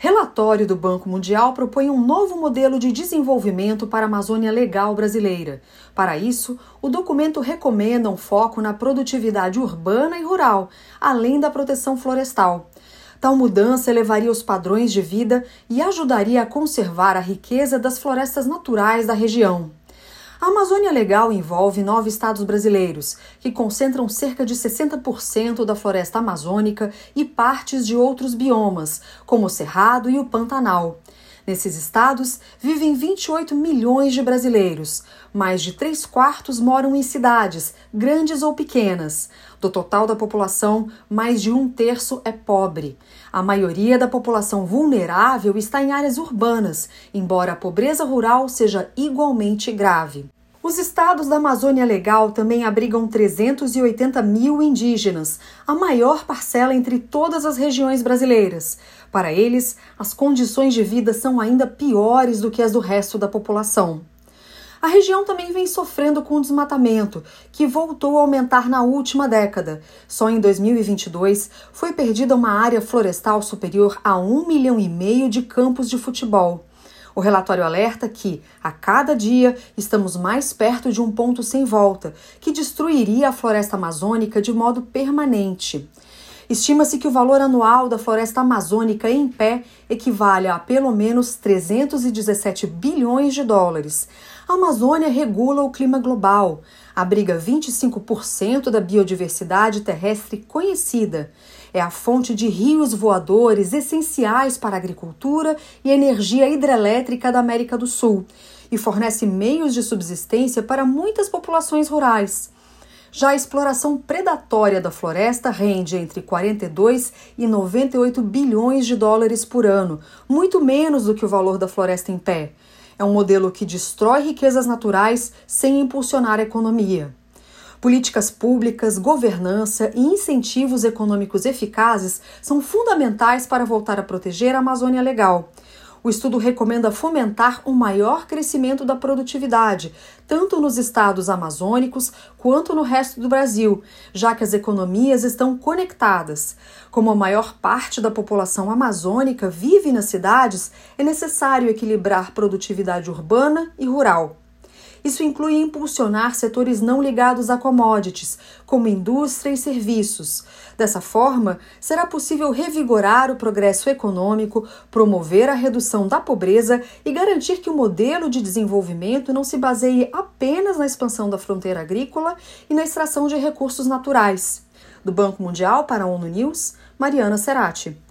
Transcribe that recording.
Relatório do Banco Mundial propõe um novo modelo de desenvolvimento para a Amazônia Legal brasileira. Para isso, o documento recomenda um foco na produtividade urbana e rural, além da proteção florestal. Tal mudança elevaria os padrões de vida e ajudaria a conservar a riqueza das florestas naturais da região. A Amazônia Legal envolve 9 estados brasileiros, que concentram cerca de 60% da floresta amazônica e partes de outros biomas, como o Cerrado e o Pantanal. Nesses estados, vivem 28 milhões de brasileiros. Mais de 3/4 moram em cidades, grandes ou pequenas. Do total da população, mais de 1/3 é pobre. A maioria da população vulnerável está em áreas urbanas, embora a pobreza rural seja igualmente grave. Os estados da Amazônia Legal também abrigam 380 mil indígenas, a maior parcela entre todas as regiões brasileiras. Para eles, as condições de vida são ainda piores do que as do resto da população. A região também vem sofrendo com o desmatamento, que voltou a aumentar na última década. Só em 2022 foi perdida uma área florestal superior a 1,5 milhão de campos de futebol. O relatório alerta que, a cada dia, estamos mais perto de um ponto sem volta, que destruiria a floresta amazônica de modo permanente. Estima-se que o valor anual da floresta amazônica em pé equivale a pelo menos 317 bilhões de dólares. A Amazônia regula o clima global, abriga 25% da biodiversidade terrestre conhecida. É a fonte de rios voadores essenciais para a agricultura e energia hidrelétrica da América do Sul e fornece meios de subsistência para muitas populações rurais. Já a exploração predatória da floresta rende entre 42 e 98 bilhões de dólares por ano, muito menos do que o valor da floresta em pé. É um modelo que destrói riquezas naturais sem impulsionar a economia. Políticas públicas, governança e incentivos econômicos eficazes são fundamentais para voltar a proteger a Amazônia Legal. O estudo recomenda fomentar um maior crescimento da produtividade, tanto nos estados amazônicos quanto no resto do Brasil, já que as economias estão conectadas. Como a maior parte da população amazônica vive nas cidades, é necessário equilibrar produtividade urbana e rural. Isso inclui impulsionar setores não ligados a commodities, como indústria e serviços. Dessa forma, será possível revigorar o progresso econômico, promover a redução da pobreza e garantir que o modelo de desenvolvimento não se baseie apenas na expansão da fronteira agrícola e na extração de recursos naturais. Do Banco Mundial para a ONU News, Mariana Serati.